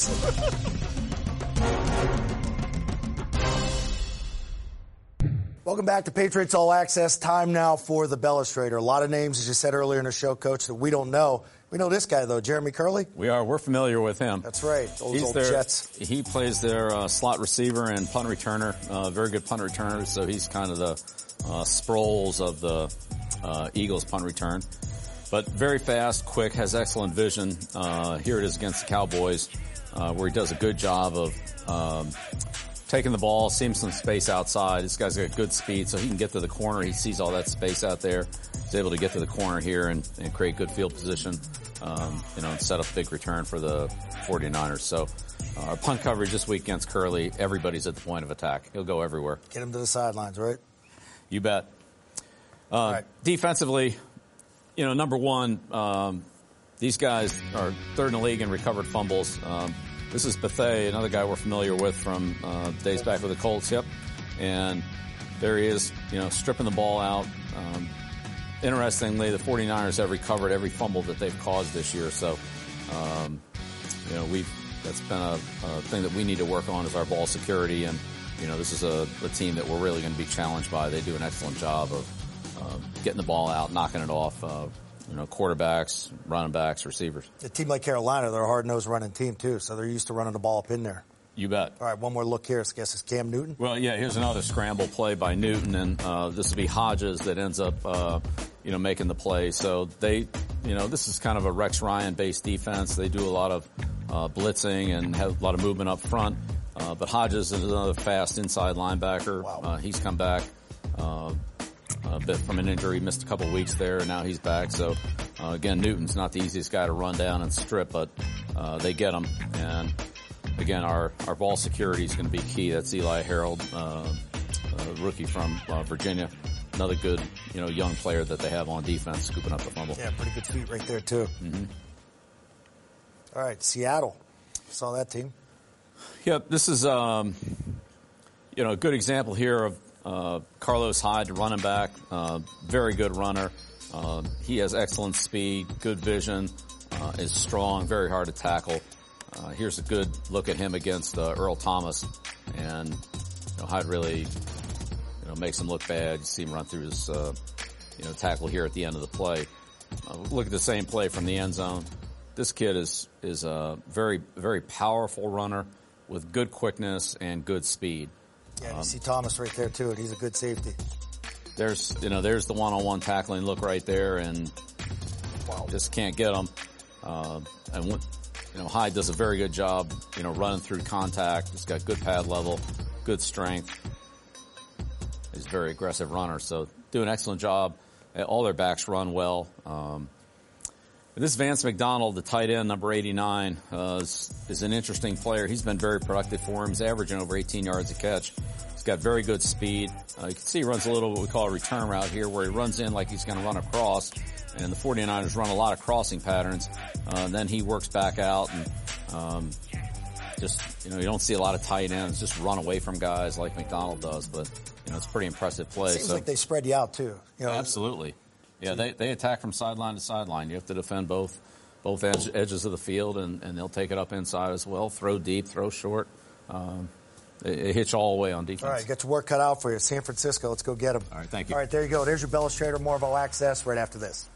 Thanks. Welcome back to Patriots All Access. Time now for the Bellustrator. A lot of names, as you said earlier in the show, Coach, that we don't know. We know this guy, though, Jeremy Curley. We're familiar with him. That's right. Those old Jets. He plays their slot receiver and punt returner. Very good punt returner, so he's kind of the Sproles of the Eagles punt return. But very fast, quick, has excellent vision. Here it is against the Cowboys, where he does a good job of taking the ball, seeing some space outside. This guy's got good speed, so he can get to the corner. He sees all that space out there. He's able to get to the corner here and create good field position, and set up a big return for the 49ers. So our punt coverage this week against Curley, everybody's at the point of attack. He'll go everywhere. Get him to the sidelines, right? You bet. Right. Defensively, number one, these guys are third in the league in recovered fumbles. This is Bethea, another guy we're familiar with from days back with the Colts. Yep. And there he is, stripping the ball out. Interestingly, the 49ers have recovered every fumble that they've caused this year. So, that's been a thing that we need to work on is our ball security. And, this is a team that we're really going to be challenged by. They do an excellent job of getting the ball out, knocking it off, quarterbacks, running backs, receivers. A team like Carolina, they're a hard-nosed running team, too, so they're used to running the ball up in there. You bet. All right, one more look here. I guess it's Cam Newton. Well, yeah, here's another scramble play by Newton, and this will be Hodges that ends up, making the play. So this is kind of a Rex Ryan-based defense. They do a lot of blitzing and have a lot of movement up front. But Hodges is another fast inside linebacker. Wow. He's come back a bit from an injury, missed a couple of weeks there, and now he's back. So, again, Newton's not the easiest guy to run down and strip, but they get him. And, again, our ball security is going to be key. That's Eli Harold, rookie from Virginia. Another good, young player that they have on defense, scooping up the fumble. Yeah, pretty good feet right there, too. Mm-hmm. All right, Seattle. Saw that team. Yep, this is, a good example here of Carlos Hyde, running back, very good runner. He has excellent speed, good vision, is strong, very hard to tackle. Here's a good look at him against Earl Thomas, and Hyde really makes him look bad. You see him run through his tackle here at the end of the play. Look at the same play from the end zone. This kid is a very, very powerful runner with good quickness and good speed. Yeah, you see Thomas right there too, and he's a good safety. There's the one-on-one tackling look right there, and just can't get him. Hyde does a very good job, running through contact. He's got good pad level, good strength. He's a very aggressive runner, so do an excellent job. All their backs run well. This Vance McDonald, the tight end, number 89, is an interesting player. He's been very productive for him. He's averaging over 18 yards a catch. He's got very good speed. You can see he runs a little what we call a return route here, where he runs in like he's going to run across. And the 49ers run a lot of crossing patterns. Then he works back out and you don't see a lot of tight ends just run away from guys like McDonald does. But, it's a pretty impressive play. It seems like they spread you out, too. Absolutely. Yeah, they attack from sideline to sideline. You have to defend both edges of the field, and they'll take it up inside as well. Throw deep, throw short. It hits all the way on defense. All right, get your work cut out for you. San Francisco, let's go get them. All right, thank you. All right, there you go. There's your Bellustrator. More of All Access right after this.